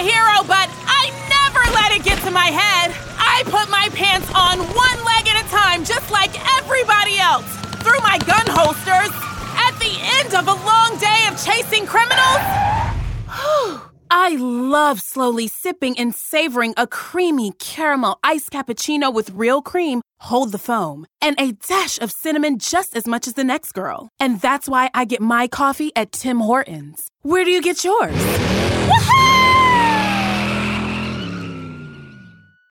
hero, but I never let it get to my head. I put my pants on one leg at a time, just like everybody else. Through my gun holsters. At the end of a long day of chasing criminals. I love slowly sipping and savoring a creamy caramel iced cappuccino with real cream, hold the foam, and a dash of cinnamon just as much as the next girl. And that's why I get my coffee at Tim Hortons. Where do you get yours? Woohoo!